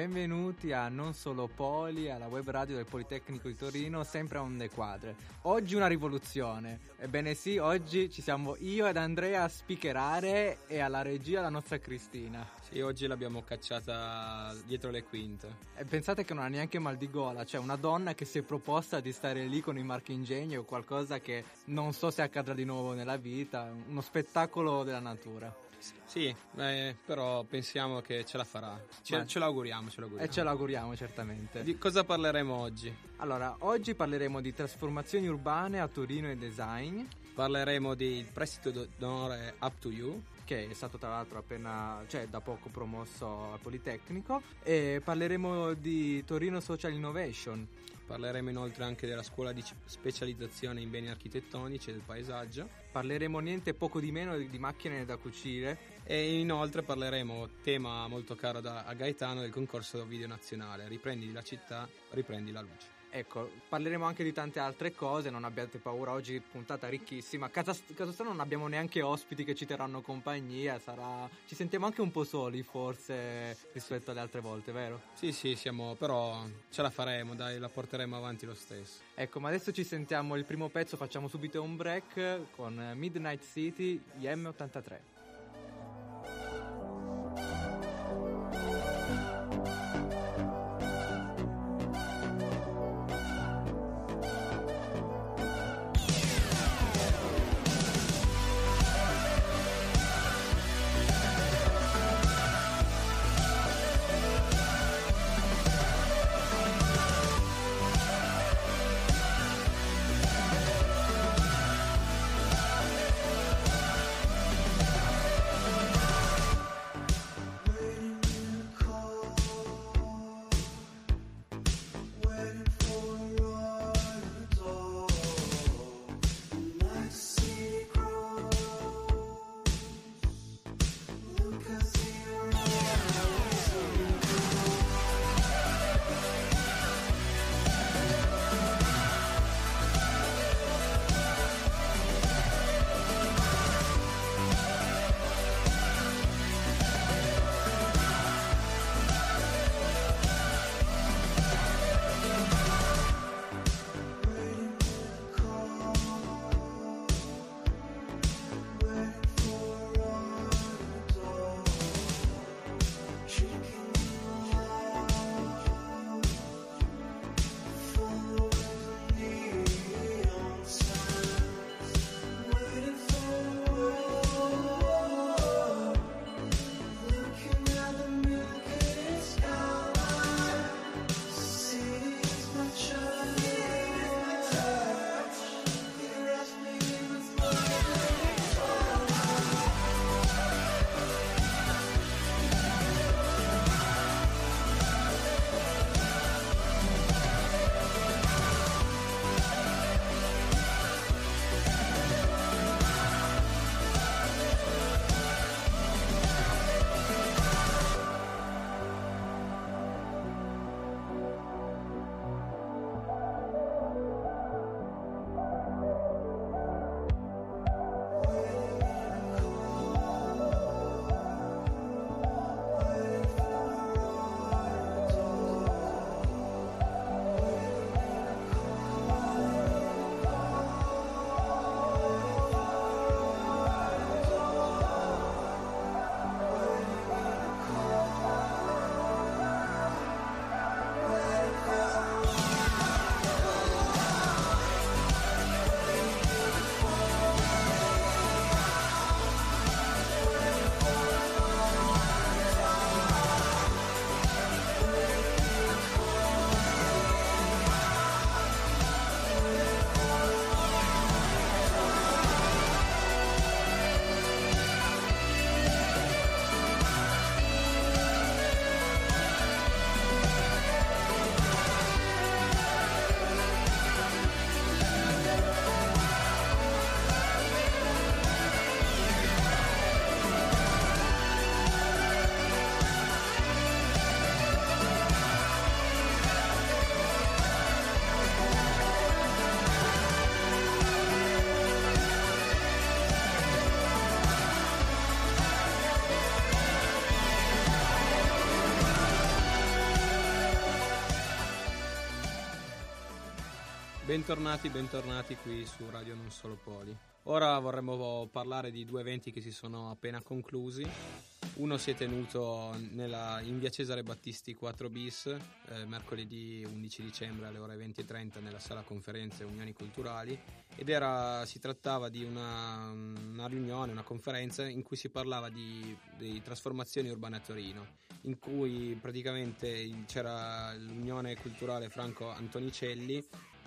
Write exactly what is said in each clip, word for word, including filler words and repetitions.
benvenuti a Non Solo Poli, alla web radio del Politecnico di Torino, sempre a onde quadre. Oggi una rivoluzione, ebbene sì, oggi ci siamo io ed Andrea a speakerare e alla regia la nostra Cristina. Sì, oggi l'abbiamo cacciata dietro le quinte. E pensate che non ha neanche mal di gola, cioè una donna che si è proposta di stare lì con i marchingegni o qualcosa che non so se accadrà di nuovo nella vita, uno spettacolo della natura. Sì, eh, però pensiamo che ce la farà. Ce, Ma... ce l'auguriamo, ce l'auguriamo. E ce l'auguriamo certamente. Di cosa parleremo oggi? Allora, oggi parleremo di trasformazioni urbane a Torino e design. Parleremo del prestito d'onore Up to You, che è stato tra l'altro appena, cioè da poco promosso al Politecnico, e parleremo di Torino Social Innovation. Parleremo inoltre anche della scuola di specializzazione in beni architettonici e del paesaggio. Parleremo niente poco di meno di macchine da cucire. E inoltre parleremo, tema molto caro da, a Gaetano, del concorso video nazionale. Riprendi la città, riprendi la luce. Ecco, parleremo anche di tante altre cose, non abbiate paura, oggi puntata ricchissima. Caso strano non abbiamo neanche ospiti che ci terranno compagnia, sarà... ci sentiamo anche un po' soli forse rispetto alle altre volte, vero? Sì, sì, siamo, però ce la faremo, dai, la porteremo avanti lo stesso. Ecco, ma adesso ci sentiamo il primo pezzo, facciamo subito un break con Midnight City, gli emme ottantatré. Bentornati, bentornati qui su Radio Non Solo Poli. Ora vorremmo parlare di due eventi che si sono appena conclusi. Uno si è tenuto nella, in via Cesare Battisti quattro bis, eh, mercoledì undici dicembre alle ore venti e trenta nella sala conferenze Unioni Culturali, ed era, si trattava di una, una riunione, una conferenza in cui si parlava di, di trasformazioni urbane a Torino, in cui praticamente c'era l'Unione Culturale Franco Antonicelli,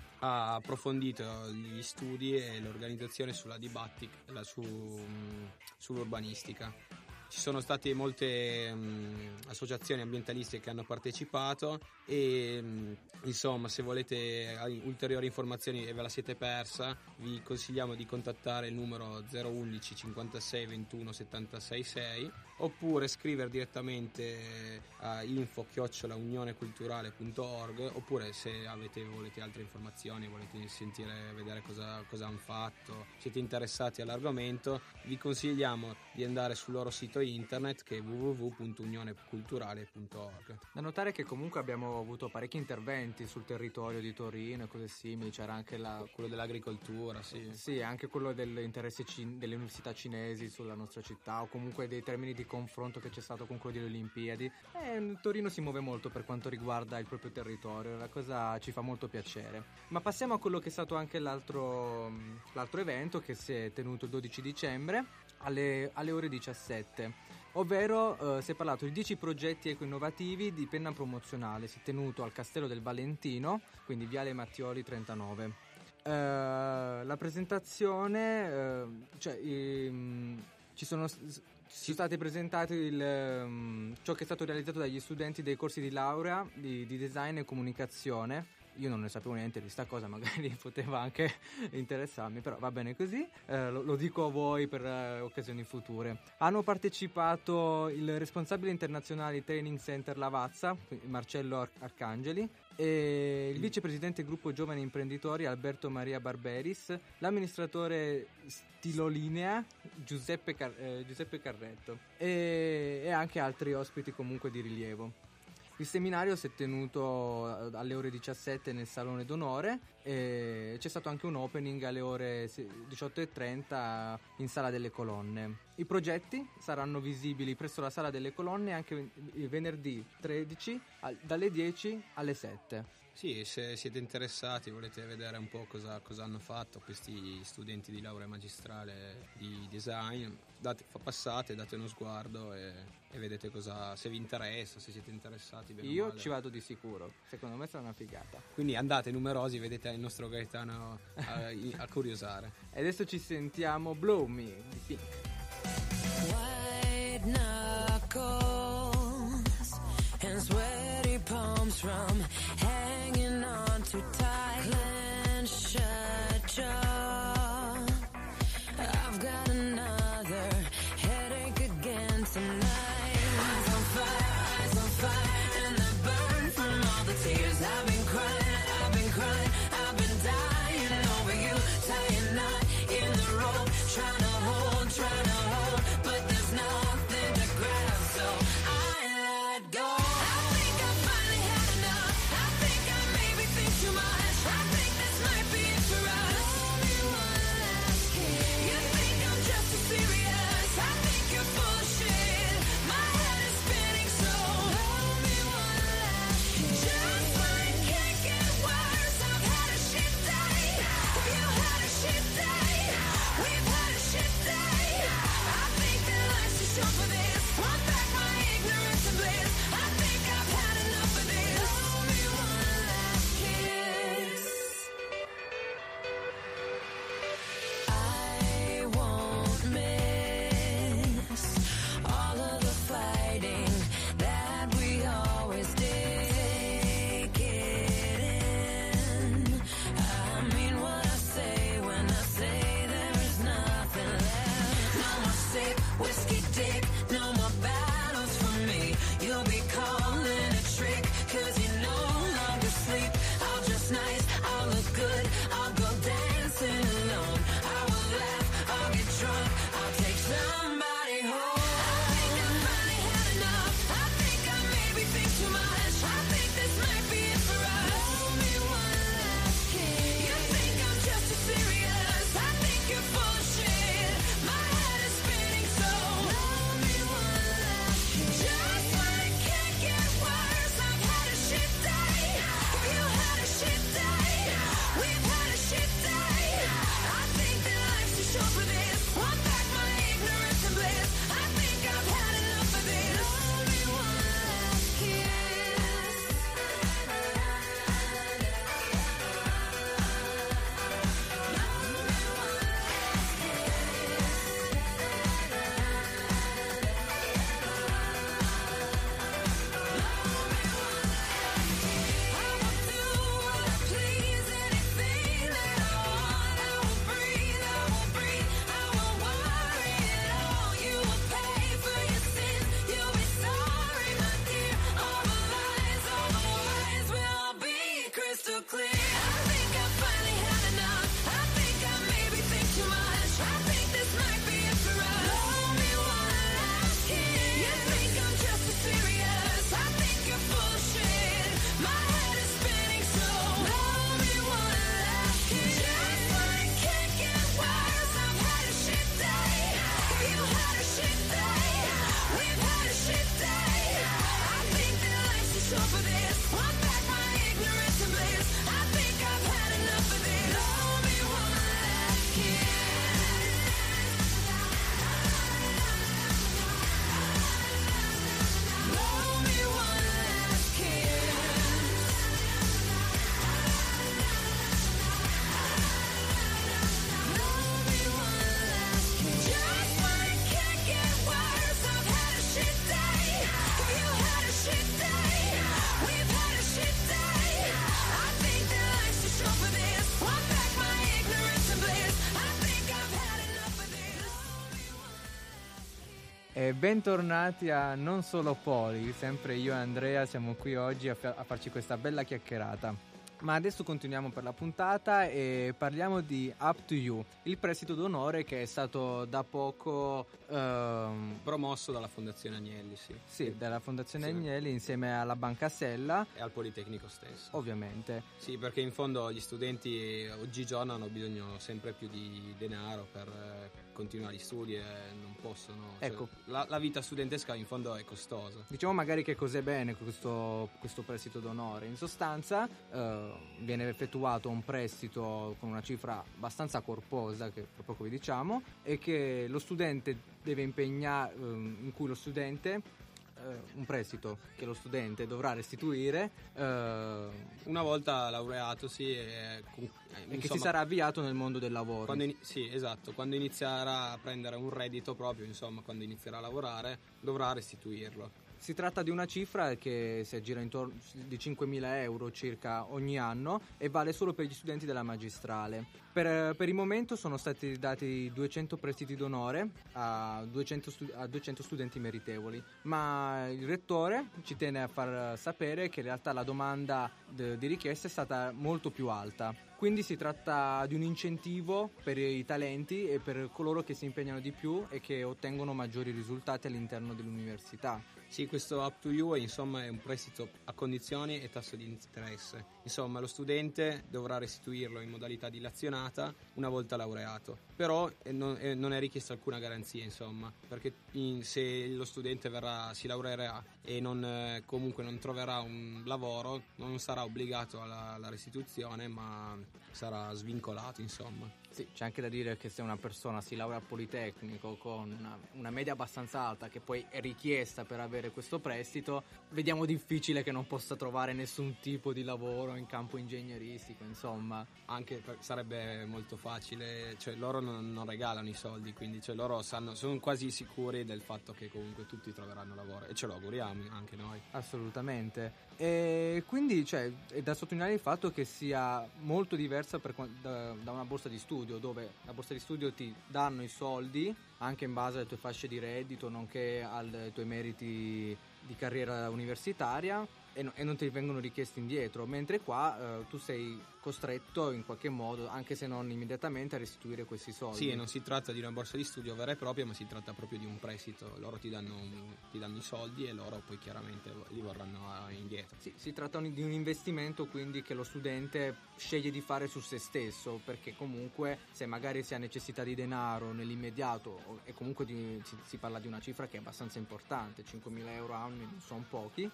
ha approfondito gli studi e l'organizzazione sulla dibattica, la, su, sull'urbanistica. Ci sono state molte um, associazioni ambientaliste che hanno partecipato e um, insomma, se volete ulteriori informazioni e ve la siete persa, vi consigliamo di contattare il numero zero undici cinquantasei ventuno settantasei sei oppure scrivere direttamente a info chiocciola unioneculturale punto org, oppure se avete volete altre informazioni, volete sentire, vedere cosa, cosa hanno fatto, siete interessati all'argomento, vi consigliamo di andare sul loro sito internet che è w w w punto unioneculturale punto org. Da notare che comunque abbiamo avuto parecchi interventi sul territorio di Torino e cose simili, c'era anche la... quello dell'agricoltura, sì. Sì, anche quello dell'interesse cin... delle università cinesi sulla nostra città, o comunque dei termini di confronto che c'è stato con quello delle Olimpiadi. E Torino si muove molto per quanto riguarda il proprio territorio, la cosa ci fa molto piacere. Ma passiamo a quello che è stato anche l'altro, l'altro evento che si è tenuto il dodici dicembre alle, alle ore diciassette, ovvero eh, si è parlato di dieci progetti eco-innovativi di penna promozionale. Si è tenuto al Castello del Valentino, quindi Viale Mattioli trentanove. Eh, la presentazione, eh, cioè i, ci sono ci sono stati presentati il, um, ciò che è stato realizzato dagli studenti dei corsi di laurea di, di design e comunicazione. Io non ne sapevo niente di sta cosa, magari poteva anche interessarmi, però va bene così, eh, lo, lo dico a voi per eh, occasioni future. Hanno partecipato il responsabile internazionale Training Center Lavazza, Marcello Ar- Arcangeli, e il vicepresidente gruppo giovani imprenditori Alberto Maria Barberis, l'amministratore Stilolinea Giuseppe, Car- eh, Giuseppe Carretto e, e anche altri ospiti comunque di rilievo. Il seminario si è tenuto alle ore diciassette nel Salone d'Onore e c'è stato anche un opening alle ore diciotto e trenta in Sala delle Colonne. I progetti saranno visibili presso la Sala delle Colonne anche il venerdì tredici dalle dieci alle sette. Sì, se siete interessati, volete vedere un po' cosa, cosa hanno fatto questi studenti di laurea magistrale di design, date, passate, date uno sguardo e, e vedete cosa, se vi interessa, se siete interessati. Bene Io o male. Ci vado di sicuro, secondo me sarà una figata. Quindi andate numerosi, vedete il nostro Gaetano a, a curiosare. E adesso ci sentiamo Blow Me di Pink. White knuckles and sweaty palms from hanging on too tight. Clench shut jaw. I've got another headache again tonight. Eyes on fire, eyes on fire, and the burn from all the tears I've been crying, I've been crying, I've been dying over you, tying knot in the rope, trying to hold, trying to hold, but there's nothing to grab, so I let go. I think I finally had enough. I E bentornati a Non Solo Poli, sempre io e Andrea siamo qui oggi a, fa- a farci questa bella chiacchierata. Ma adesso continuiamo per la puntata e parliamo di Up to You, il prestito d'onore che è stato da poco ehm, promosso dalla Fondazione Agnelli, sì. Sì, dalla Fondazione Sì. Agnelli insieme alla Banca Sella. E al Politecnico stesso. Ovviamente. Sì, perché in fondo gli studenti oggigiorno hanno bisogno sempre più di denaro per eh, continuare gli studi e non possono... Ecco. Cioè, la, la vita studentesca in fondo è costosa. Diciamo magari che cos'è bene questo, questo prestito d'onore. In sostanza eh, viene effettuato un prestito con una cifra abbastanza corposa, che tra poco vi diciamo, e che lo studente deve impegnare, eh, in cui lo studente, eh, un prestito che lo studente dovrà restituire eh, una volta laureatosi e, con, eh, e che insomma, si sarà avviato nel mondo del lavoro. Quando in, sì, esatto, quando inizierà a prendere un reddito proprio, insomma, quando inizierà a lavorare, dovrà restituirlo. Si tratta di una cifra che si aggira intorno di cinquemila euro circa ogni anno e vale solo per gli studenti della magistrale. Per, per il momento sono stati dati duecento prestiti d'onore a duecento, stu- a duecento studenti meritevoli, ma il rettore ci tiene a far sapere che in realtà la domanda de- di richiesta è stata molto più alta. Quindi si tratta di un incentivo per i talenti e per coloro che si impegnano di più e che ottengono maggiori risultati all'interno dell'università. Sì, questo Up to You è, insomma, è un prestito a condizioni e tasso di interesse. Insomma, lo studente dovrà restituirlo in modalità dilazionata una volta laureato. Però eh, non, eh, non è richiesta alcuna garanzia, insomma, perché in, se lo studente verrà, si laureerà e non, eh, comunque non troverà un lavoro, non sarà obbligato alla, alla restituzione, ma sarà svincolato, insomma. Sì, c'è anche da dire che se una persona si laurea al Politecnico con una, una media abbastanza alta, che poi è richiesta per avere questo prestito, vediamo difficile che non possa trovare nessun tipo di lavoro in campo ingegneristico, insomma. Anche per, sarebbe molto facile, cioè loro non, non regalano i soldi, quindi cioè loro sanno, sono quasi sicuri del fatto che comunque tutti troveranno lavoro e ce lo auguriamo anche noi. Assolutamente. E quindi cioè, è da sottolineare il fatto che sia molto diversa per, da, da una borsa di studio, dove la borsa di studio ti danno i soldi anche in base alle tue fasce di reddito, nonché ai tuoi meriti di carriera universitaria, e, no, e non ti vengono richiesti indietro, mentre qua eh, tu sei costretto in qualche modo, anche se non immediatamente, a restituire questi soldi. Sì, e non si tratta di una borsa di studio vera e propria, ma si tratta proprio di un prestito. Loro ti danno, un, ti danno i soldi e loro poi chiaramente li vorranno indietro. Sì, si tratta di un investimento quindi che lo studente sceglie di fare su se stesso, perché comunque se magari si ha necessità di denaro nell'immediato, e comunque di, si, si parla di una cifra che è abbastanza importante, cinquemila euro anni non sono pochi,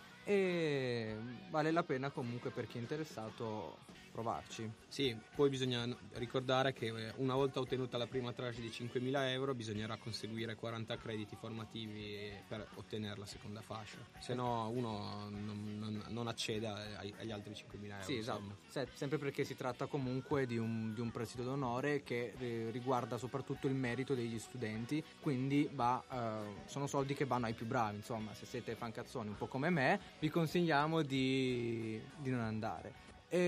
e vale la pena comunque per chi è interessato provarci. Sì, poi bisogna ricordare che una volta ottenuta la prima tranche di cinquemila euro bisognerà conseguire quaranta crediti formativi per ottenere la seconda fascia, se no uno non, non, non accede ai, agli altri cinquemila euro. Sì, esatto, Se, sempre perché si tratta comunque di un, di un prestito d'onore che eh, riguarda soprattutto il merito degli studenti, quindi va, eh, sono soldi che vanno ai più bravi, insomma. Se siete fancazzoni un po' come me, vi consigliamo di, di non andare.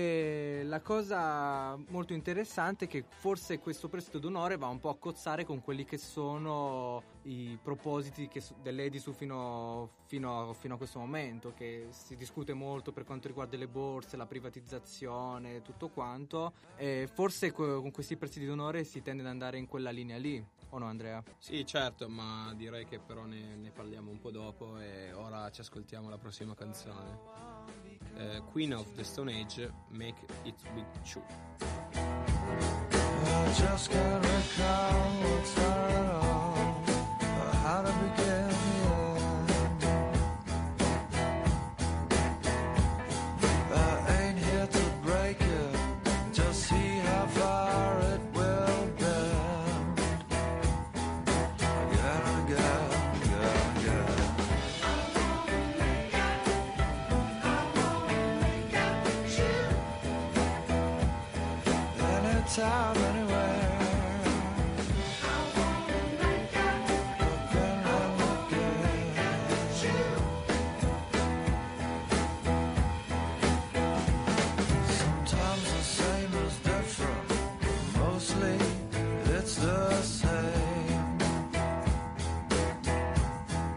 E la cosa molto interessante è che forse questo prestito d'onore va un po' a cozzare con quelli che sono i propositi che, dell'Edisu fino, fino, fino a questo momento, che si discute molto per quanto riguarda le borse, la privatizzazione, tutto quanto, e forse con questi prestiti d'onore si tende ad andare in quella linea lì, o no, Andrea? Sì, certo, ma direi che però ne, ne parliamo un po' dopo e ora ci ascoltiamo la prossima canzone. Uh, Queen of the Stone Age, Make It Be True. I just can't recall what started all, or how to begin the end. I ain't here to break it, just see how far it will bend. Again, again, again, again. Anytime, anywhere. Again and again. Sometimes the same is different. Mostly it's the same.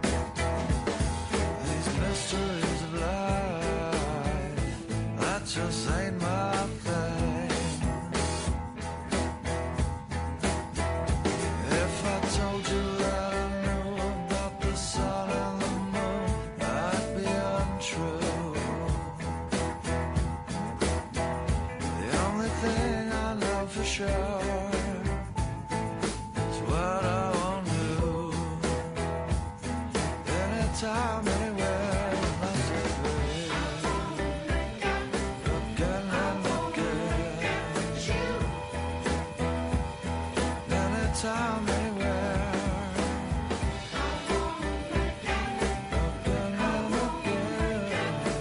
thing I know for sure. It's what I want to do. Anytime, anywhere, must be. Again and again. Anytime, anywhere. Again and again.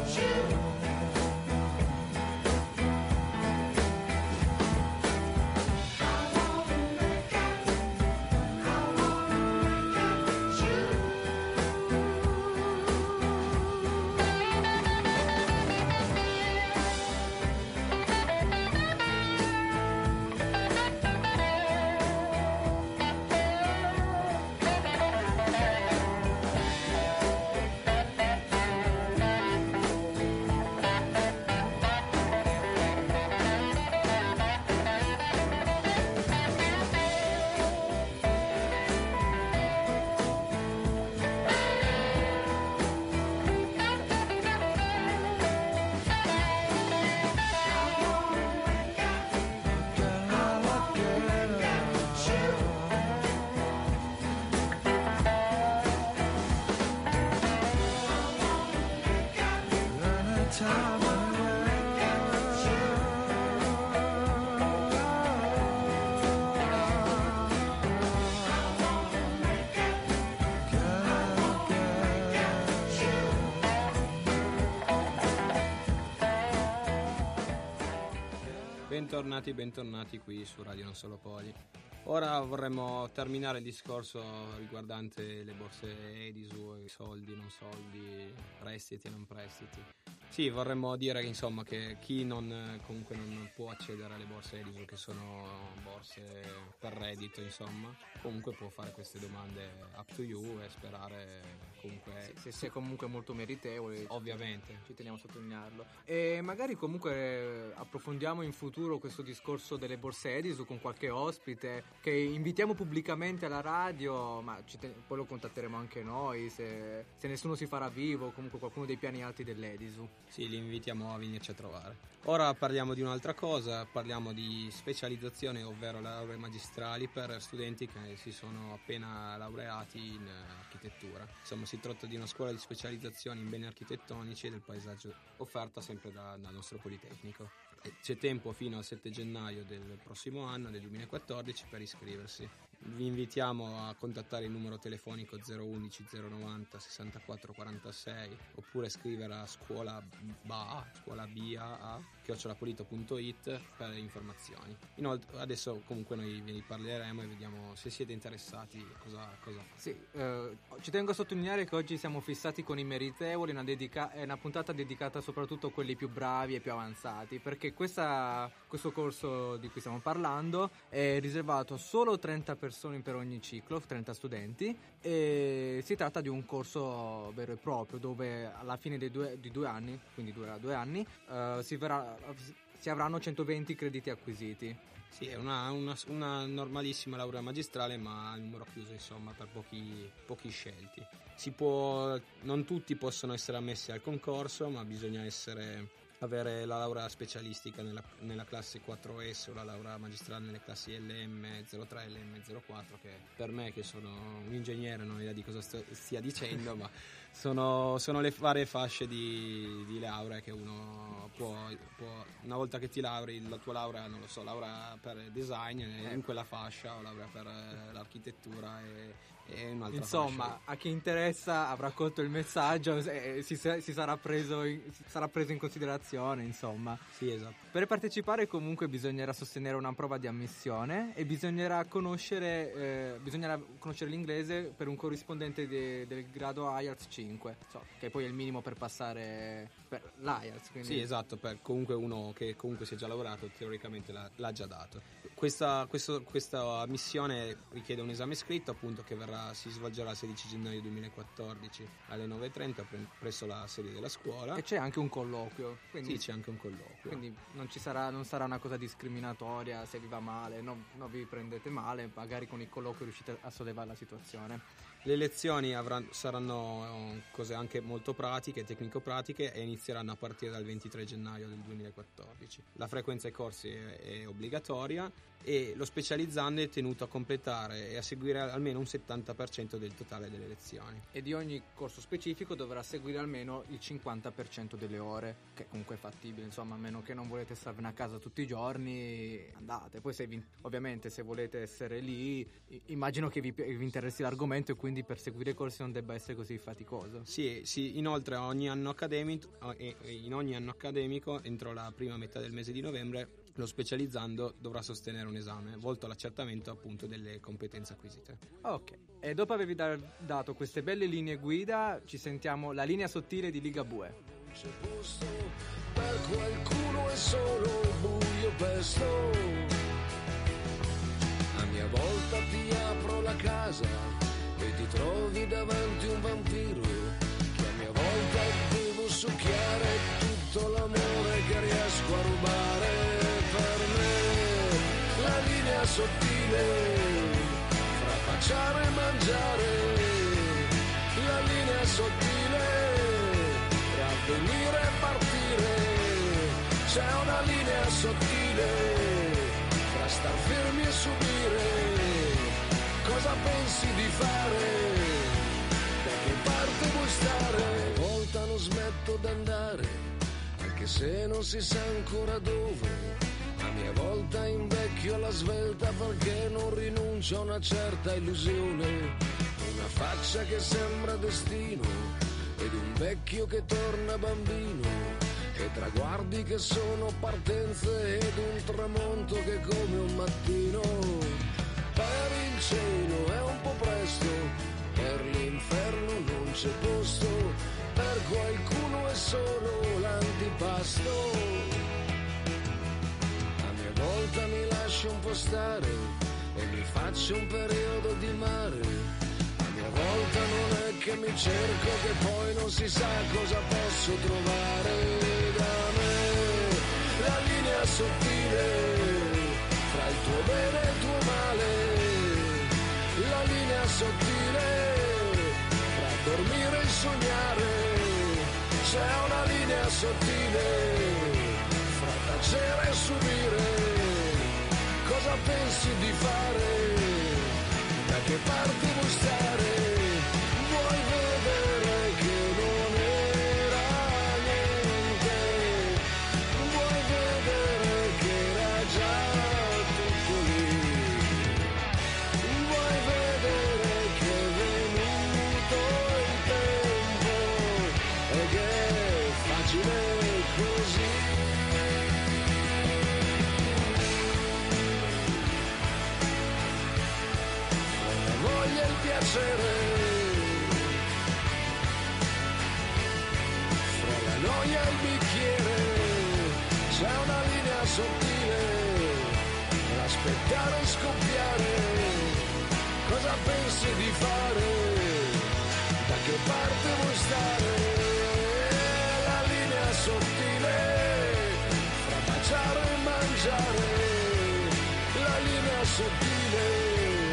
Anytime, Bentornati, bentornati qui su Radio Non Solo Poli. Ora vorremmo terminare il discorso riguardante le borse Edisu, i soldi, non soldi, prestiti e non prestiti. Sì, vorremmo dire che insomma che chi non comunque non può accedere alle borse Edisu, che sono borse per reddito, insomma, comunque può fare queste domande up to you e sperare comunque Se sei comunque molto meritevole, ovviamente. ci teniamo a sottolinearlo. E magari comunque approfondiamo in futuro questo discorso delle borse Edisu con qualche ospite che invitiamo pubblicamente alla radio, ma ci ten- poi lo contatteremo anche noi se, se nessuno si farà vivo, comunque qualcuno dei piani alti dell'Edisu. Sì, li invitiamo a venirci a trovare. Ora parliamo di un'altra cosa, parliamo di specializzazione, ovvero lauree magistrali per studenti che si sono appena laureati in architettura. Insomma, si tratta di una scuola di specializzazione in beni architettonici e del paesaggio offerta sempre da- dal nostro Politecnico. E c'è tempo fino al sette gennaio del prossimo anno, del duemilaquattordici, per iscriversi. Vi invitiamo a contattare il numero telefonico zero undici zero novanta sessantaquattro quarantasei oppure scrivere a scuola B A, scuola B A A chiocciolapolito punto it per informazioni. Inoltre adesso comunque noi ve ne parleremo e vediamo se siete interessati cosa, cosa fare. Sì, eh, ci tengo a sottolineare che oggi siamo fissati con i meritevoli, una, dedica- è una puntata dedicata soprattutto a quelli più bravi e più avanzati, perché questa, questo corso di cui stiamo parlando è riservato solo trenta persone per ogni ciclo, trenta studenti, e si tratta di un corso vero e proprio dove alla fine dei due, di due anni, quindi durerà due anni, eh, si, verrà, si avranno centoventi crediti acquisiti. Sì, è una, una, una normalissima laurea magistrale, ma a numero chiuso, insomma, per pochi, pochi scelti. Si può, non tutti possono essere ammessi al concorso, ma bisogna essere avere la laurea specialistica nella, nella classe quattro S o la laurea magistrale nelle classi L M zero tre e L M zero quattro, che per me, che sono un ingegnere, non ho idea di cosa sto, stia dicendo, ma sono, sono le varie fasce di, di laurea che uno può, può, una volta che ti lauri, la tua laurea, non lo so, laurea per design è in quella fascia, o laurea per l'architettura e e un'altra Insomma, fascia. a chi interessa avrà colto il messaggio e si, si sarà preso in, si sarà preso in considerazione, insomma. Sì, esatto. Per partecipare comunque bisognerà sostenere una prova di ammissione e bisognerà conoscere eh, bisognerà conoscere l'inglese per un corrispondente de, del grado I E L T S cinque, so, che poi è il minimo per passare per l'I E L T S, quindi... Sì, esatto, per comunque uno che comunque si è già lavorato teoricamente l'ha, l'ha già dato. Questa, questo, questa missione richiede un esame scritto, appunto, che verrà, si svolgerà il sedici gennaio duemilaquattordici alle nove e trenta pre- presso la sede della scuola. E c'è anche un colloquio, quindi... Sì, c'è anche un colloquio. Quindi non ci sarà, non sarà una cosa discriminatoria se vi va male, non, non vi prendete male, magari con il colloquio riuscite a sollevare la situazione. Le lezioni avranno, saranno cose anche molto pratiche, tecnico-pratiche, e inizieranno a partire dal ventitré gennaio del duemilaquattordici. La frequenza ai corsi è, è obbligatoria e lo specializzando è tenuto a completare e a seguire almeno un settanta per cento del totale delle lezioni. E di ogni corso specifico dovrà seguire almeno il cinquanta per cento delle ore, che comunque è fattibile, insomma, a meno che non volete starvene a casa tutti i giorni, andate. Poi se vi, ovviamente se volete essere lì, immagino che vi, vi interessi l'argomento e quindi per seguire i corsi non debba essere così faticoso. Sì, sì, inoltre ogni anno accademico, in ogni anno accademico, entro la prima metà del mese di novembre, lo specializzando dovrà sostenere un esame volto all'accertamento appunto delle competenze acquisite. Ok, e dopo avervi da- dato queste belle linee guida, ci sentiamo la linea sottile di Ligabue. C'è posto per qualcuno è solo buio pesto. A mia volta ti apro la casa e ti trovi davanti un vampiro che a mia volta devo succhiare tutto l'amore che riesco a rubare. Per me la linea sottile fra baciare e mangiare, la linea sottile tra venire e partire. C'è una linea sottile fra star fermi e subire. Cosa pensi di fare? Da che parte vuoi stare? Una volta non smetto d'andare, anche se non si sa ancora dove. A mia volta invecchio alla svelta perché non rinuncio a una certa illusione. Una faccia che sembra destino ed un vecchio che torna bambino, e traguardi che sono partenze ed un tramonto che è come un mattino. Per il cielo è un po' presto, per l'inferno non c'è posto, per qualcuno è solo l'antipasto. A mia volta mi lascio un po' stare e mi faccio un periodo di mare. A mia volta non è che mi cerco, che poi non si sa cosa posso trovare. Da me la linea sottile fra il tuo bene e il tuo male, la linea sottile fra dormire e sognare. C'è una linea sottile fra tacere e subire. Cosa pensi di fare? Da che parte vuoi stare? Vuoi vedere che non era niente? Vuoi vedere che era già tutto lì? Vuoi vedere che è venuto il tempo e che è facile così? Voglia il piacere fra la noia e il bicchiere. C'è una linea sottile l'aspettare e scoppiare. Cosa pensi di fare? Da che parte vuoi stare? La linea sottile fra baciare e mangiare, la linea sottile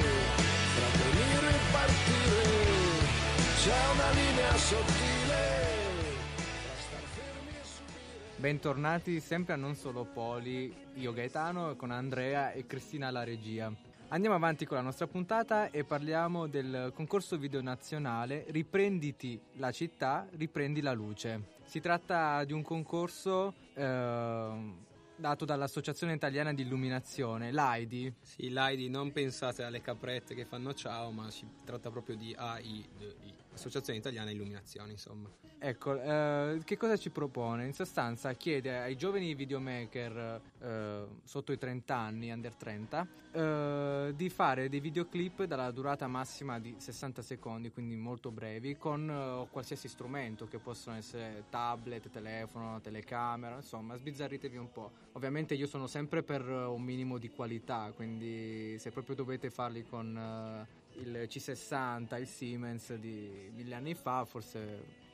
partire. C'è una linea sottile tra star fermi e subire. Bentornati sempre a Non Solo Poli, io Gaetano con Andrea e Cristina alla regia. Andiamo avanti con la nostra puntata e parliamo del concorso video nazionale Riprenditi la città, riprendi la luce. Si tratta di un concorso eh, dato dall'Associazione Italiana di Illuminazione, l'A I D I. Sì, l'A I D I, non pensate alle caprette che fanno ciao, ma si tratta proprio di A I D I, Associazione Italiana Illuminazione, insomma. Ecco, eh, che cosa ci propone? In sostanza chiede ai giovani videomaker eh, sotto i trenta anni, under trenta, eh, di fare dei videoclip dalla durata massima di sessanta secondi, quindi molto brevi, con eh, qualsiasi strumento, che possono essere tablet, telefono, telecamera, insomma, sbizzarritevi un po'. Ovviamente io sono sempre per un minimo di qualità, quindi se proprio dovete farli con... Eh, il C sessanta, il Siemens di mille anni fa, forse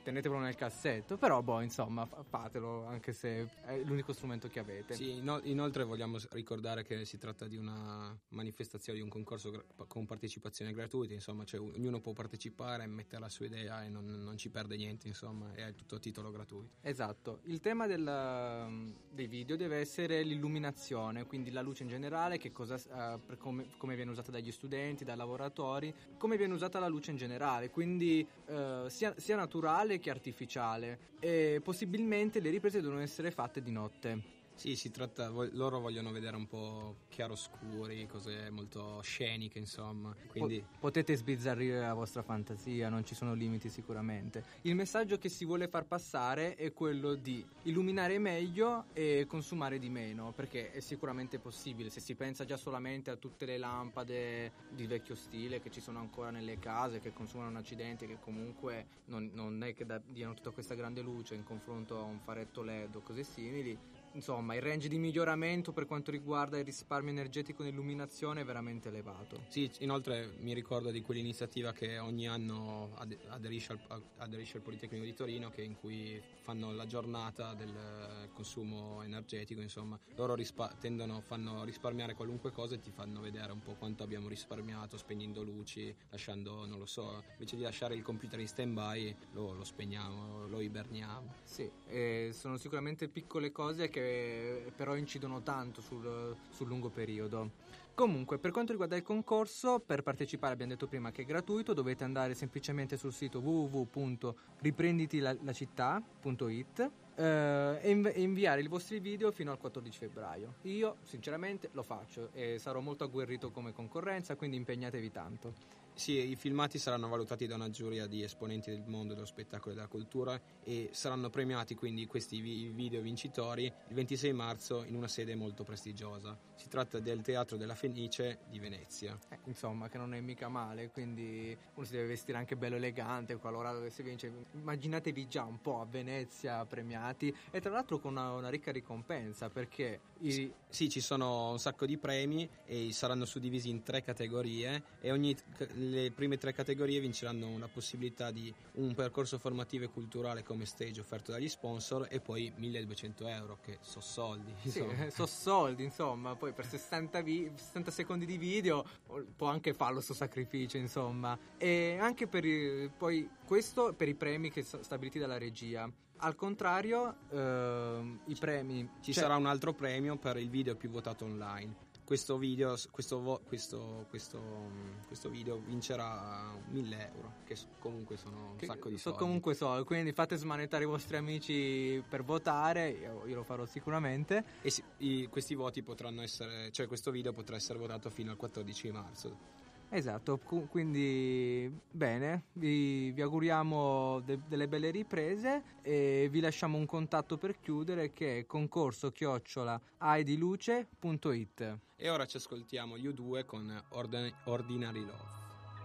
tenetelo nel cassetto, però boh, insomma, fa- fatelo anche se è l'unico strumento che avete. Sì, ino- inoltre vogliamo s- ricordare che si tratta di una manifestazione, di un concorso gra- con partecipazione gratuita, insomma, cioè ognuno può partecipare, mettere la sua idea e non, non ci perde niente, insomma, è tutto a titolo gratuito. Esatto, il tema del, dei video deve essere l'illuminazione, quindi la luce in generale, che cosa, eh, per come, come viene usata dagli studenti, dai lavoratori, come viene usata la luce in generale, quindi eh, sia, sia naturale che artificiale, e possibilmente le riprese devono essere fatte di notte. Sì, si tratta, vo- loro vogliono vedere un po' chiaroscuri, cose molto sceniche, insomma, quindi... Po- potete sbizzarrire la vostra fantasia, non ci sono limiti sicuramente. Il messaggio che si vuole far passare è quello di illuminare meglio e consumare di meno, perché è sicuramente possibile se si pensa già solamente a tutte le lampade di vecchio stile che ci sono ancora nelle case, che consumano accidenti, che comunque non, non è che da- diano tutta questa grande luce in confronto a un faretto L E D o cose simili. Insomma, il range di miglioramento per quanto riguarda il risparmio energetico nell'illuminazione è veramente elevato. Sì, inoltre mi ricordo di quell'iniziativa che ogni anno ad- aderisce al, a- aderisce al Politecnico di Torino, che in cui fanno la giornata del consumo energetico, insomma, loro rispa- tendono, fanno risparmiare qualunque cosa e ti fanno vedere un po' quanto abbiamo risparmiato spegnendo luci, lasciando, non lo so, invece di lasciare il computer in stand by lo, lo spegniamo, lo iberniamo. Sì, eh, sono sicuramente piccole cose che però incidono tanto sul, sul lungo periodo. Comunque, per quanto riguarda il concorso, per partecipare abbiamo detto prima che è gratuito, dovete andare semplicemente sul sito w w w punto riprenditilacittà punto i t eh, e inv- e inviare i vostri video fino al quattordici febbraio. Io sinceramente lo faccio e sarò molto agguerrito come concorrenza, quindi impegnatevi tanto. Sì, i filmati saranno valutati da una giuria di esponenti del mondo dello spettacolo e della cultura e saranno premiati quindi questi vi- video vincitori il ventisei marzo in una sede molto prestigiosa. Si tratta del Teatro della Fenice di Venezia. Eh, insomma, che non è mica male, quindi uno si deve vestire anche bello elegante qualora dovesse vincere. Immaginatevi già un po' a Venezia premiati, e tra l'altro con una, una ricca ricompensa, perché i... Sì, sì, ci sono un sacco di premi e saranno suddivisi in tre categorie e ogni le prime tre categorie vinceranno la possibilità di un percorso formativo e culturale come stage offerto dagli sponsor e poi milleduecento euro, che so soldi, Sì, insomma. so soldi, insomma, poi per sessanta, vi- sessanta secondi di video può anche farlo sto sacrificio, insomma. E anche per i, poi questo per i premi che sono stabiliti dalla regia. Al contrario, ehm, i premi... Ci cioè- sarà un altro premio per il video più votato online. Questo video, questo, vo- questo, questo, questo video vincerà mille euro, che so- comunque sono un Che sacco di so soldi. comunque so, quindi fate smanettare i vostri amici per votare, io, io lo farò sicuramente. E si- i- questi voti potranno essere, cioè questo video potrà essere votato fino al quattordici marzo. Esatto, cu- quindi bene, vi, vi auguriamo de- delle belle riprese e vi lasciamo un contatto per chiudere che è concorso chiocciola aidiluce punto i t. E ora ci ascoltiamo gli U due con Ordin- Ordinary Love.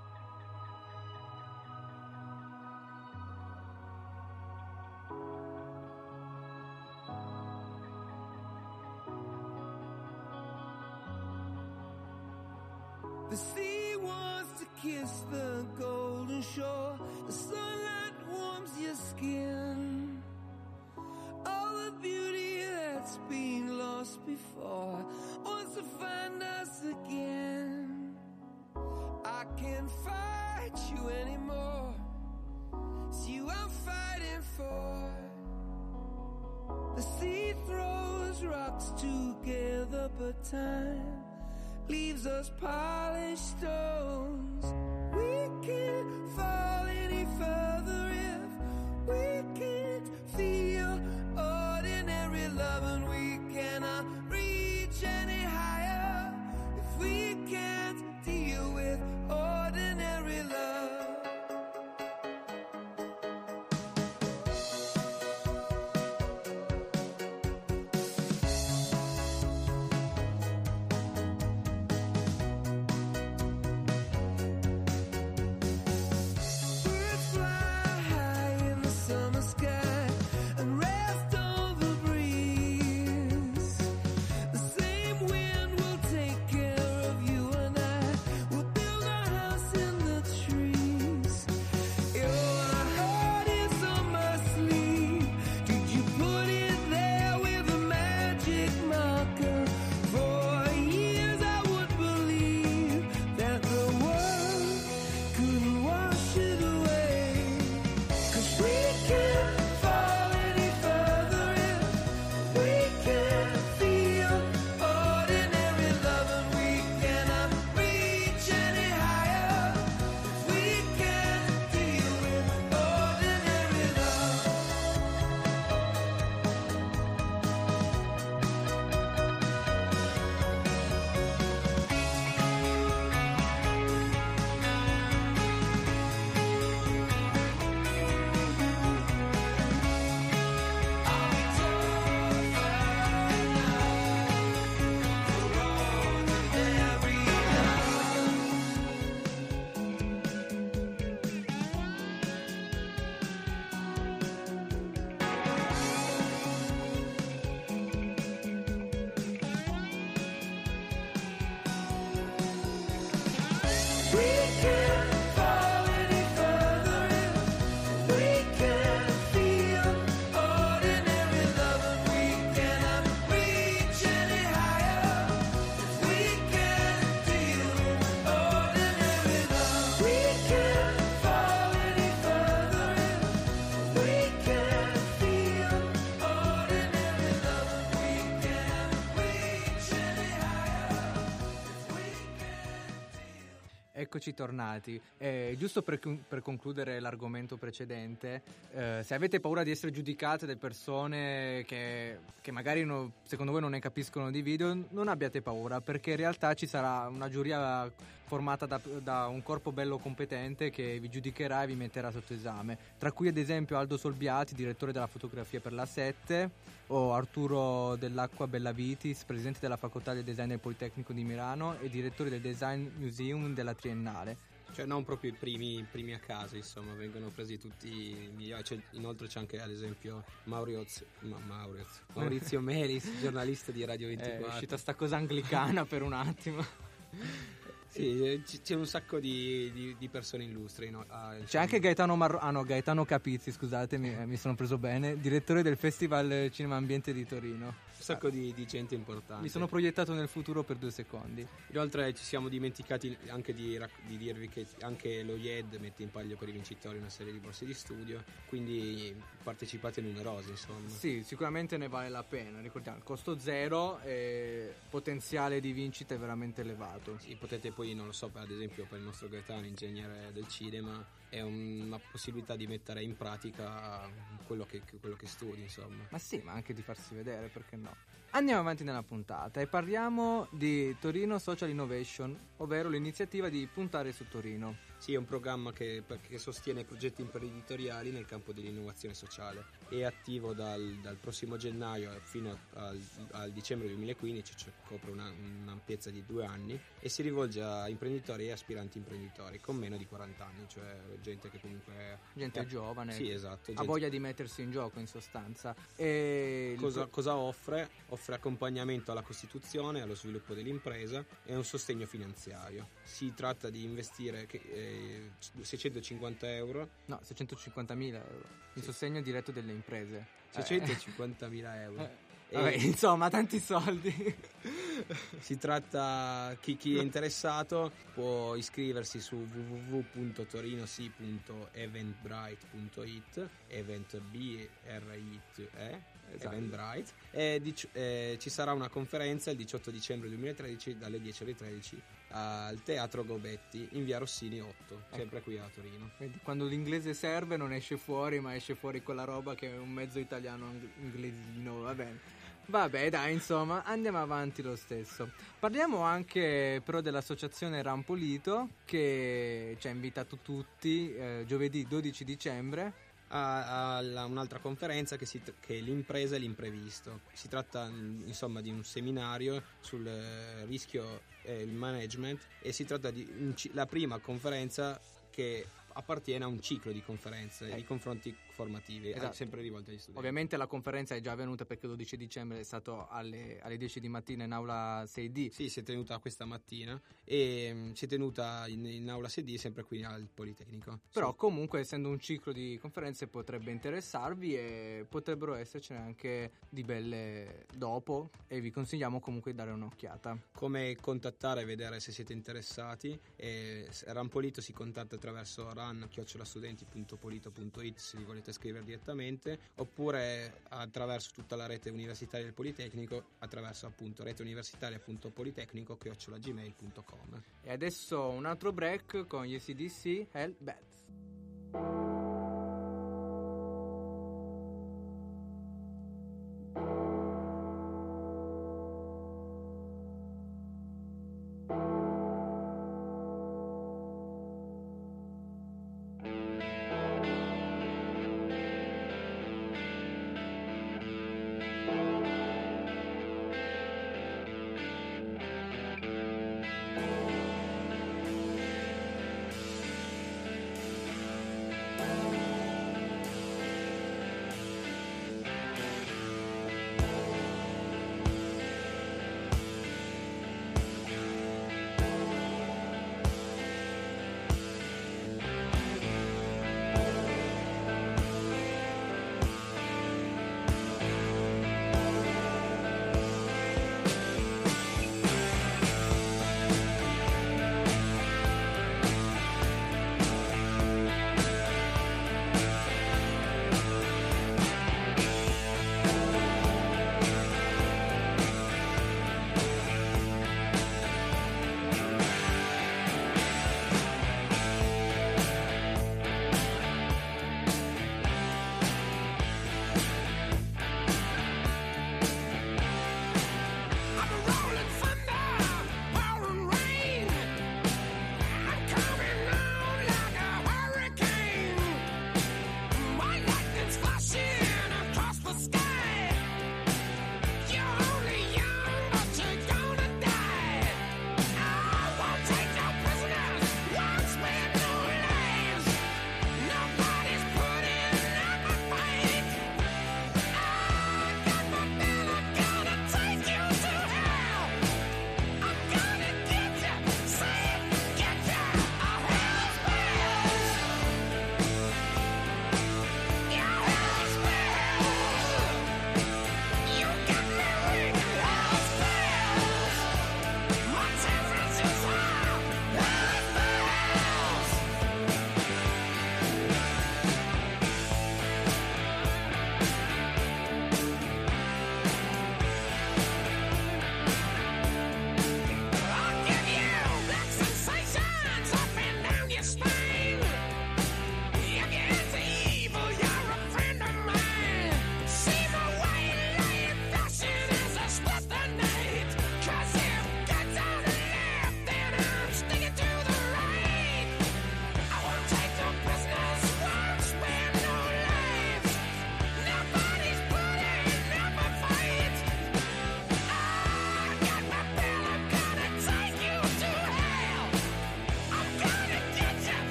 The sea wants to kiss the golden shore. The sunlight warms your skin. All the beauty that's been lost before wants to find us again. I can't fight you anymore. It's you I'm fighting for. The sea throws rocks together, but time leaves us polished stones. We can't fall any further if we can't feel ordinary love, and we cannot reach any higher if we can't deal with ordinary love. eccoci tornati. Eh, giusto per, per concludere l'argomento precedente, eh, se avete paura di essere giudicate da persone che, che magari no, secondo voi non ne capiscono di video, non abbiate paura, perché in realtà ci sarà una giuria formata da, da un corpo bello competente che vi giudicherà e vi metterà sotto esame, tra cui ad esempio Aldo Solbiati, direttore della fotografia per la sette, o Arturo Dell'Acqua Bellavitis, presidente della facoltà del design del Politecnico di Milano e direttore del Design Museum della Triennale. Cioè non proprio i primi, primi a casa, insomma, vengono presi tutti i migliori. Cioè, inoltre c'è anche ad esempio Maurizio, ma, Maurizio, Maurizio Melis, giornalista di Radio ventiquattro. È uscita sta cosa anglicana per un attimo. Sì, c'è un sacco di, di, di persone illustri, no? Ah, c'è anche Gaetano Marro- ah no, Gaetano Capizzi, scusate, mi, mi sono preso bene, direttore del Festival Cinema Ambiente di Torino. Un sacco di, di gente importante. Mi sono proiettato nel futuro per due secondi. Inoltre ci siamo dimenticati anche di, di dirvi che anche lo I E D mette in palio per i vincitori una serie di borse di studio, quindi partecipate numerosi, insomma. Sì, sicuramente ne vale la pena. Ricordiamo, il costo zero e potenziale di vincita è veramente elevato. Sì, potete poi, non lo so, per, ad esempio per il nostro Gaetano, ingegnere del cinema, è un, una possibilità di mettere in pratica quello che, quello che studi, insomma. Ma sì, ma anche di farsi vedere, perché no? Andiamo avanti nella puntata e parliamo di Torino Social Innovation, ovvero l'iniziativa di puntare su Torino. Sì, è un programma che, che sostiene progetti imprenditoriali nel campo dell'innovazione sociale. È attivo dal, dal prossimo gennaio fino al, al dicembre duemilaquindici, cioè copre una, un'ampiezza di due anni, e si rivolge a imprenditori e aspiranti imprenditori con meno di quaranta anni, cioè gente che comunque... Gente è, giovane. Sì, esatto. Ha voglia di mettersi in gioco, in sostanza. E cosa, il... cosa offre? Offre accompagnamento alla costituzione, allo sviluppo dell'impresa e un sostegno finanziario. Si tratta di investire... Che, eh, seicentocinquanta euro no seicentocinquantamila euro in sostegno diretto delle imprese. seicentocinquantamila euro eh. E vabbè, insomma tanti soldi. Si tratta, chi, chi è interessato può iscriversi su w w w punto torinosi punto eventbrite punto it, event b r i t e esatto. Eventbrite, e dic- eh, ci sarà una conferenza il diciotto dicembre duemilatredici dalle dieci alle tredici al Teatro Gobetti in via Rossini otto, ecco. Sempre qui a Torino. Vedi, quando l'inglese serve non esce fuori, ma esce fuori quella roba che è un mezzo italiano ang- inglesino, va bene. Vabbè, dai, insomma, andiamo avanti lo stesso. Parliamo anche però dell'associazione Rampolito, che ci ha invitato tutti eh, giovedì dodici dicembre a, a un'altra conferenza che, si, che è l'impresa e l'imprevisto. Si tratta insomma di un seminario sul rischio e il management, e si tratta di un, la prima conferenza che appartiene a un ciclo di conferenze, eh. di confronti formativi, esatto. sempre rivolte agli studenti. Ovviamente la conferenza è già avvenuta perché il dodici dicembre è stato alle, alle dieci di mattina in aula sei D. Sì, si è tenuta questa mattina e um, si è tenuta in, in aula sei D sempre qui al Politecnico. Però sì. Comunque, essendo un ciclo di conferenze, potrebbe interessarvi e potrebbero essercene anche di belle dopo, e vi consigliamo comunque di dare un'occhiata. Come contattare e vedere se siete interessati? E Rampolito si contatta attraverso ran chiocciola studenti punto polito punto it se vi volete scrivere direttamente, oppure attraverso tutta la rete universitaria del Politecnico, attraverso appunto rete universitaria punto politecnico chiocciola gmail punto com. E adesso un altro break con gli A C D C, Hell Bats.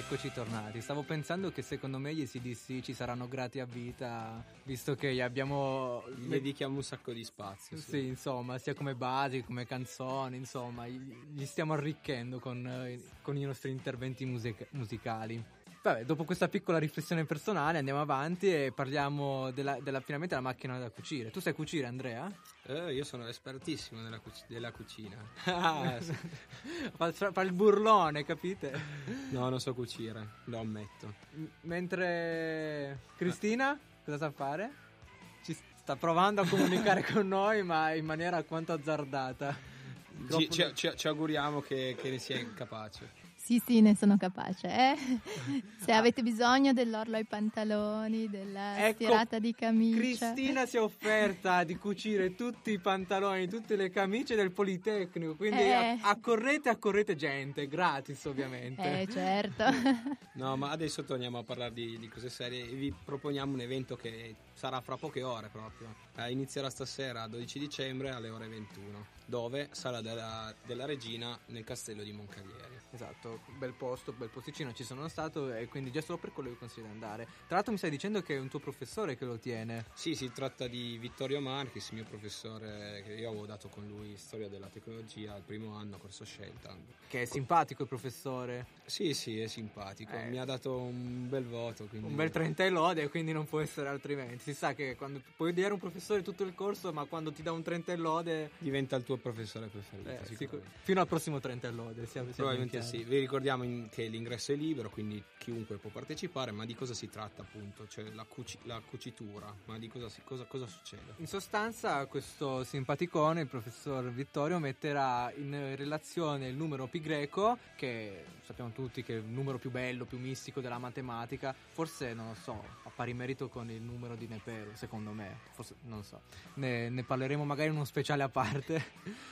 eccoci tornati. Stavo pensando che secondo me gli A C D C ci saranno grati a vita, visto che gli abbiamo... Gli dedichiamo un sacco di spazio. Sì, Sì. insomma, sia come basi, come canzoni, insomma, gli stiamo arricchendo con, eh, con i nostri interventi music- musicali. Vabbè, dopo questa piccola riflessione personale andiamo avanti e parliamo della, della finalmente della macchina da cucire. Tu sai cucire, Andrea? Eh, io sono espertissimo nella cuc- della cucina. Ah, sì. fa, fa il burlone, capite? No, non so cucire, lo ammetto. M- mentre Cristina cosa sa fare? Ci sta provando a comunicare con noi, ma in maniera alquanto azzardata. Ci, ci, ci, ci auguriamo che, che ne sia capace. Sì, sì, ne sono capace. Eh? Se avete bisogno dell'orlo ai pantaloni, della Ecco, stirata di camicia. Cristina si è offerta di cucire tutti i pantaloni, tutte le camicie del Politecnico, quindi Eh. a- accorrete, accorrete gente, gratis ovviamente. Eh, certo. No, ma adesso torniamo a parlare di, di cose serie e vi proponiamo un evento che sarà fra poche ore proprio. Eh, inizierà stasera, dodici dicembre, alle ore ventuno, dove Sala della, della Regina nel castello di Moncalieri. Esatto, bel posto, bel posticino, ci sono stato e quindi già solo per quello io consiglio di andare. Tra l'altro mi stai dicendo che è un tuo professore che lo tiene. Sì, si tratta di Vittorio Marchis, mio professore, che io avevo dato con lui storia della tecnologia al primo anno, corso scelta. Che è simpatico il professore. Sì, sì, è simpatico, Eh. mi ha dato un bel voto. Quindi... Un bel trenta e lode, quindi non può essere altrimenti. Si sa che quando puoi odiare un professore tutto il corso, ma quando ti dà un trenta e lode... Diventa il tuo professore preferito, eh, sicuramente. sicur- fino al prossimo trenta e lode, siamo, siamo Probabilmente chiari. sì. Vi ricordiamo in- che l'ingresso è libero, quindi chiunque può partecipare, ma di cosa si tratta appunto? Cioè la, cuci- la cucitura, ma di cosa, si- cosa, cosa succede? In sostanza questo simpaticone, il professor Vittorio, metterà in relazione il numero pi greco, che sappiamo tutti che è il numero più bello, più mistico della matematica, forse non lo so, a pari merito con il numero di Nepero, secondo me, forse non so, ne, ne parleremo magari in uno speciale a parte.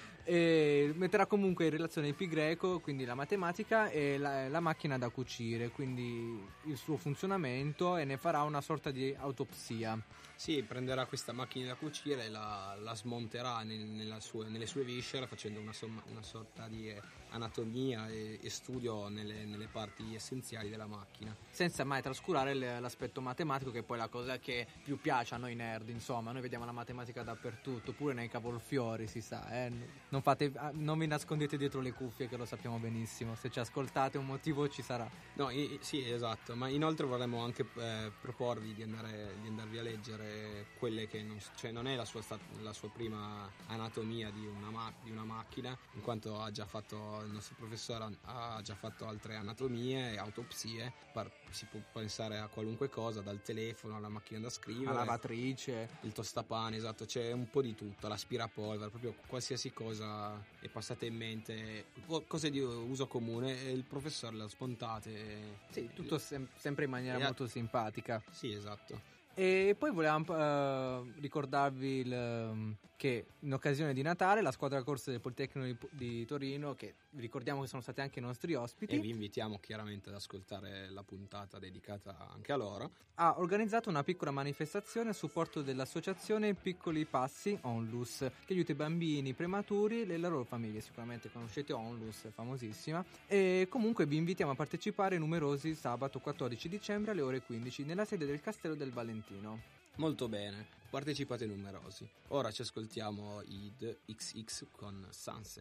E metterà comunque in relazione il pi greco, quindi la matematica, e la, la macchina da cucire, quindi il suo funzionamento, e ne farà una sorta di autopsia. Sì, prenderà questa macchina da cucire e la, la smonterà nel- nella sue- nelle sue viscere, facendo una, somma- una sorta di eh, anatomia e, e studio nelle, nelle parti essenziali della macchina. Senza mai trascurare l- l'aspetto matematico, che è poi la cosa che più piace a noi nerd, insomma. Noi vediamo la matematica dappertutto, pure nei cavolfiori, si sa, eh? Non fate, ah, non vi nascondete dietro le cuffie, che lo sappiamo benissimo. Se ci ascoltate un motivo ci sarà. No, i- i- sì, esatto, ma inoltre vorremmo anche eh, proporvi di, andare, di andarvi a leggere quelle che non, cioè non è la sua, sta- la sua prima anatomia di una, ma- di una macchina, in quanto ha già fatto, il nostro professore ha, ha già fatto altre anatomie e autopsie. Par- si può pensare a qualunque cosa, dal telefono alla macchina da scrivere, La lavatrice. il tostapane, esatto, c'è un po' di tutto, l'aspirapolvere, proprio qualsiasi cosa è passata in mente, co- cose di uso comune, e il professore le ha spuntate. Sì, tutto sem- sempre in maniera Eh, molto simpatica. Sì, esatto. E poi volevamo eh, ricordarvi il, che in occasione di Natale la squadra corse del Politecnico di, di Torino, che vi ricordiamo che sono stati anche i nostri ospiti, E vi invitiamo chiaramente ad ascoltare la puntata dedicata anche a loro. ha organizzato una piccola manifestazione a supporto dell'associazione Piccoli Passi Onlus, che aiuta i bambini prematuri e le loro famiglie. Sicuramente conoscete Onlus, è famosissima. E comunque vi invitiamo a partecipare numerosi sabato quattordici dicembre alle ore quindici nella sede del Castello del Valentino. Molto bene, partecipate numerosi. Ora ci ascoltiamo i The X X con Sunset.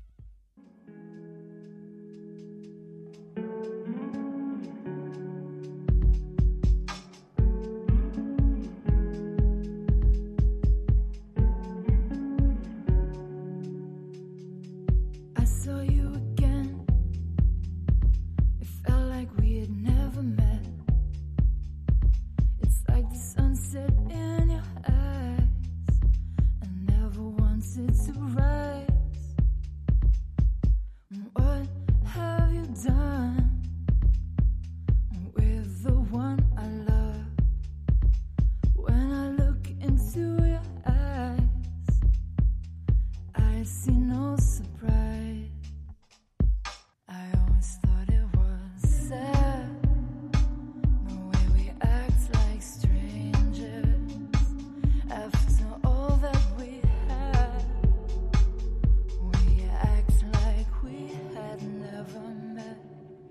I saw you again. It felt like we had never met. It's like the sunset in your eyes. I never wanted to rise. What have you done with the one I love? When I look into your eyes, I see no surprise. I always thought it was sad, the way we act like strangers after all that we had. We act like we had never met.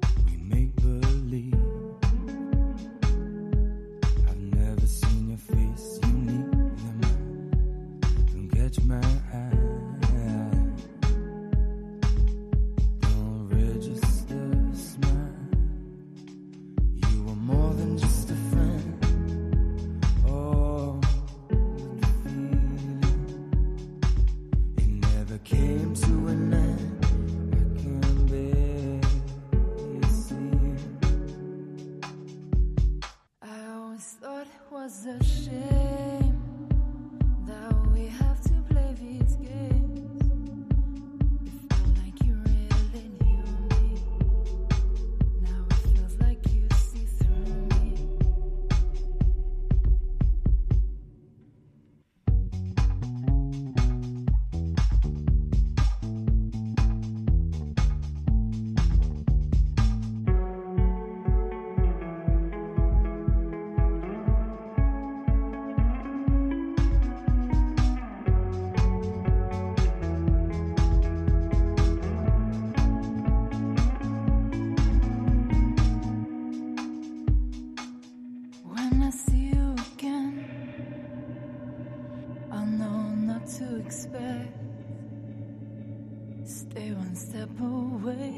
step away.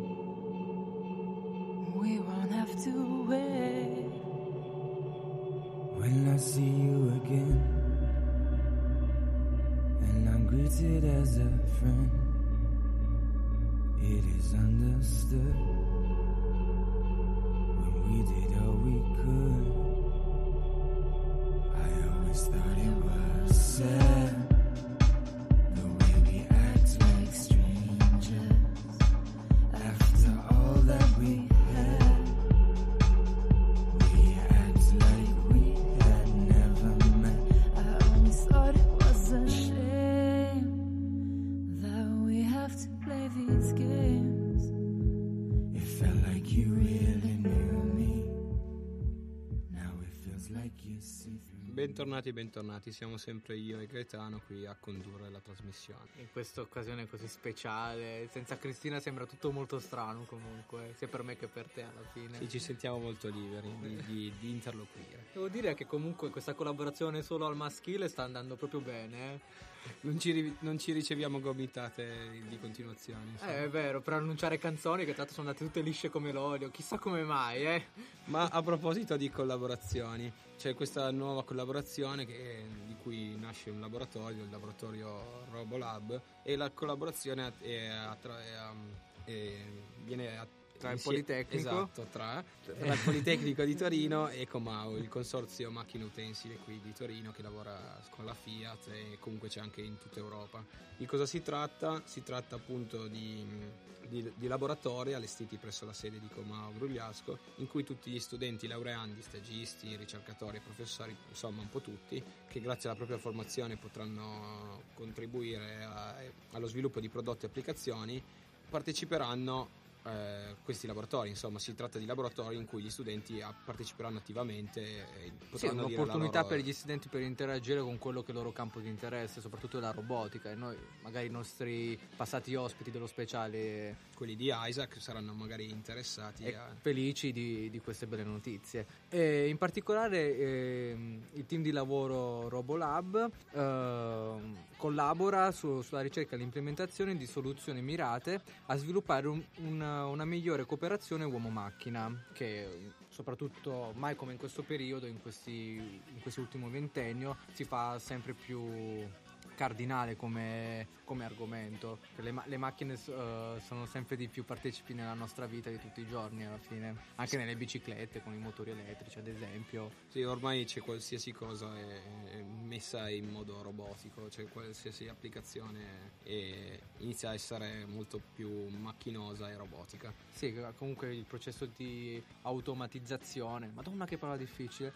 We won't have to wait. When I see you again, and I'm greeted as a friend, it is understood. When we did all we could, I always thought it was sad, the way we act like strangers after all that we had. We act like we had never met. I always thought it was a shame that we have to play these games. It felt like you really knew me. Now it feels like you see through. Bentornati, bentornati, siamo sempre io e Gaetano qui a condurre la trasmissione. In questa occasione così speciale, senza Cristina sembra tutto molto strano comunque, sia per me che per te alla fine. Sì, ci sentiamo molto liberi di, di, di interloquire. Devo dire che comunque questa collaborazione solo al maschile sta andando proprio bene, eh. Non ci, ri- non ci riceviamo gomitate di continuazione. insomma. Eh, è vero, per annunciare canzoni che tra l'altro sono andate tutte lisce come l'olio, chissà come mai, eh. Ma a proposito di collaborazioni, c'è questa nuova collaborazione che, di cui nasce un laboratorio, il laboratorio Robolab, e la collaborazione è, attra- è, um, è, viene a- Tra il insie- Politecnico. esatto, tra, tra il Politecnico di Torino e Comau, il consorzio macchine utensili qui di Torino che lavora con la Fiat e comunque c'è anche in tutta Europa. Di cosa si tratta? Si tratta appunto di, di, di laboratori allestiti presso la sede di Comau Grugliasco, in cui tutti gli studenti laureandi, stagisti, ricercatori, professori, insomma un po' tutti, che grazie alla propria formazione potranno contribuire a- allo sviluppo di prodotti e applicazioni, parteciperanno eh, questi laboratori. Insomma, si tratta di laboratori in cui gli studenti a- parteciperanno attivamente e Sì, è potranno dire la un'opportunità loro- per gli studenti per interagire con quello che è il loro campo di interesse, soprattutto la robotica, e noi magari i nostri passati ospiti dello speciale quelli di Isaac saranno magari interessati e a... felici di, di queste belle notizie. E in particolare ehm, il team di lavoro Robolab ehm, collabora su- sulla ricerca e l'implementazione di soluzioni mirate a sviluppare un- una, una migliore cooperazione uomo-macchina, che soprattutto mai come in questo periodo, in questi in quest'ultimo ventennio, si fa sempre più cardinale come, come argomento. Le, ma- le macchine eh, sono sempre di più partecipi nella nostra vita di tutti i giorni alla fine, anche nelle biciclette con i motori elettrici ad esempio. Sì, ormai c'è qualsiasi cosa è, è messa in modo robotico, cioè qualsiasi applicazione è- inizia a essere molto più macchinosa e robotica. Sì, comunque il processo di automatizzazione, madonna che parola difficile,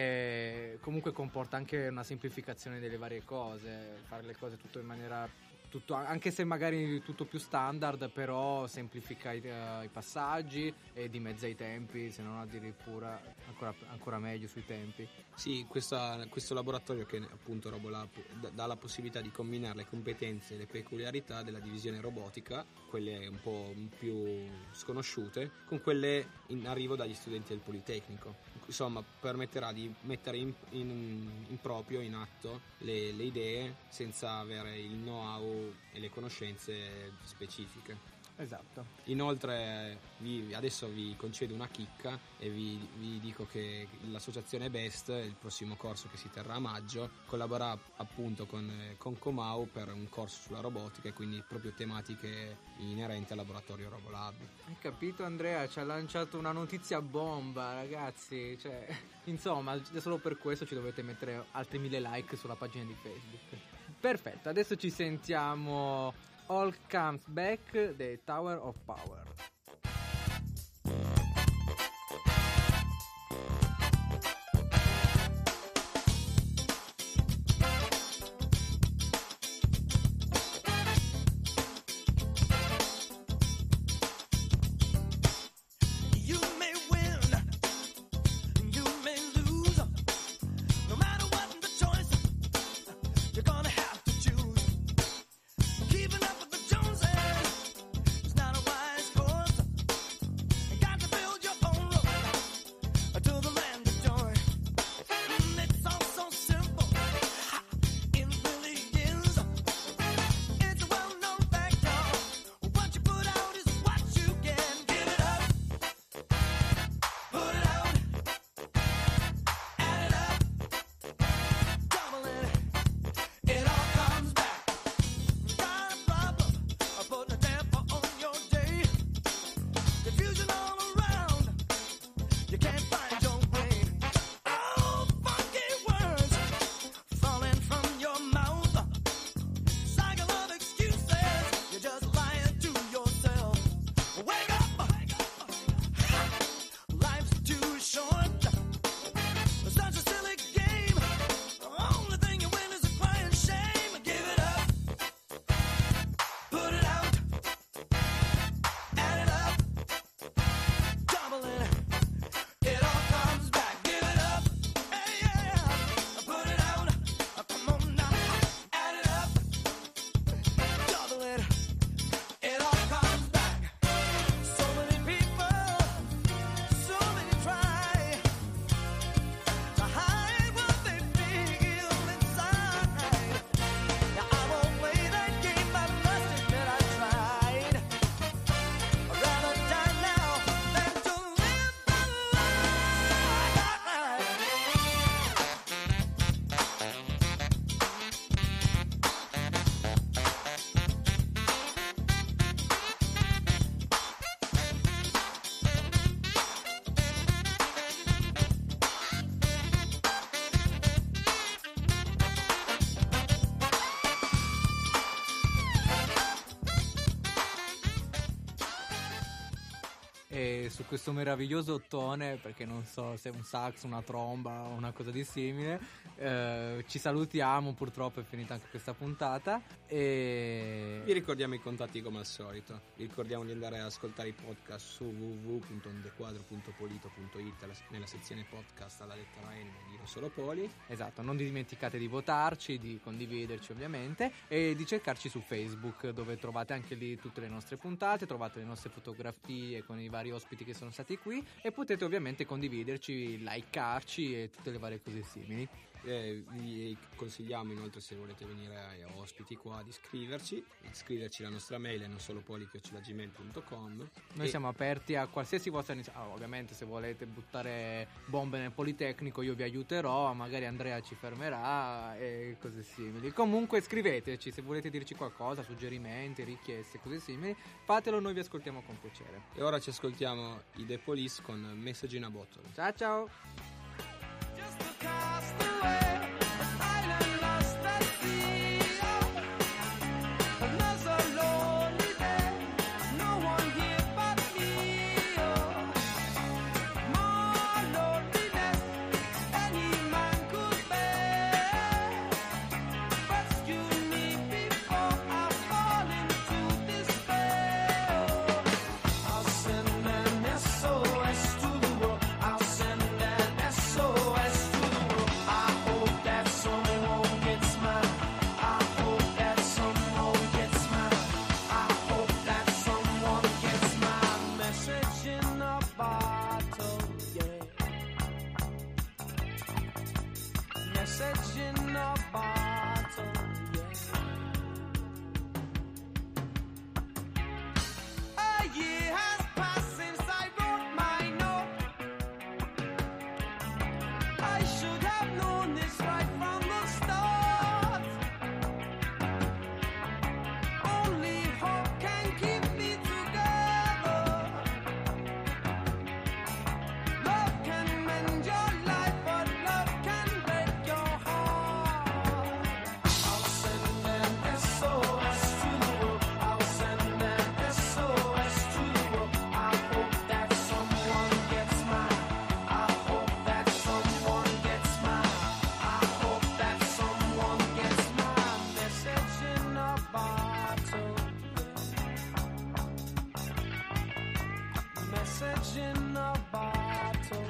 e comunque comporta anche una semplificazione delle varie cose, fare le cose tutto in maniera tutto, anche se magari tutto più standard, però semplifica i, eh, i passaggi e dimezza i tempi, se non addirittura ancora, ancora meglio sui tempi. Sì, questa- questo laboratorio che appunto Robolab d- dà la possibilità di combinare le competenze e le peculiarità della divisione robotica, quelle un po' più sconosciute, con quelle in arrivo dagli studenti del Politecnico. Insomma, permetterà di mettere in, in- in proprio, in atto, le, le idee senza avere il know-how e le conoscenze specifiche. Esatto. Inoltre vi- adesso vi concedo una chicca e vi, vi dico che l'associazione Best, il prossimo corso che si terrà a maggio, collabora appunto con, eh, con Comau per un corso sulla robotica e quindi proprio tematiche inerenti al laboratorio Robolab. Hai capito Andrea? Ci ha lanciato una notizia bomba, ragazzi, cioè, insomma, già solo per questo ci dovete mettere altri mille like sulla pagina di Facebook. Perfetto, adesso ci sentiamo All Comes Back, The Tower of Power. You may win, you may lose. No matter what the choice, you're gonna have to choose. Keeping up with the Joneses is not a wise course. e su questo meraviglioso ottone, perché non so se è un sax, una tromba o una cosa di simile, eh, ci salutiamo, purtroppo è finita anche questa puntata e Vi ricordiamo i contatti come al solito. Vi ricordiamo di andare ad ascoltare i podcast su w w w punto ondequadro punto polito punto it nella sezione podcast alla lettera N di Non Solo Poli. esatto, non dimenticate di votarci, di condividerci ovviamente e di cercarci su Facebook, dove trovate anche lì tutte le nostre puntate, trovate le nostre fotografie con i vari ospiti che sono stati qui e potete ovviamente condividerci, likearci e tutte le varie cose simili. Eh, vi consigliamo inoltre, se volete venire ospiti qua, di iscriverci, iscriverci alla nostra mail è non solo poli chiocciola gmail punto com. Noi E- siamo aperti a qualsiasi vostra iniziativa. Ah, ovviamente se volete buttare bombe nel Politecnico io vi aiuterò, magari Andrea ci fermerà e cose simili. Comunque scriveteci se volete dirci qualcosa, suggerimenti, richieste, cose simili, fatelo, noi vi ascoltiamo con piacere. E ora ci ascoltiamo i The Police con Message in a Bottle. Ciao ciao! Just a castaway, an island lost at sea. Another lonely day, no one here but me. More loneliness any man could bear. Rescue me before I fall into despair. I'll send an S O S to the world. I'll send an S O S to the world. I hope that someone gets mine. I hope that someone gets mine. I hope that someone gets my message in a bottle, yeah. Message in a bottle, yeah. A year has passed since I wrote my note. I should have known this right from the start. Only hope can keep me together. Love can mend your life, but love can break your heart. I'll send an S O S to the world. I'll send an S O S to the world. I hope that someone gets mine. I hope that someone gets mine. I hope that someone gets my message in a bottle. Message in a bottle.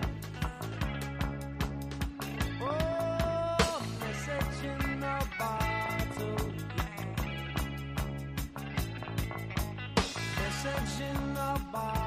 Oh, message in a bottle. Message in a bottle.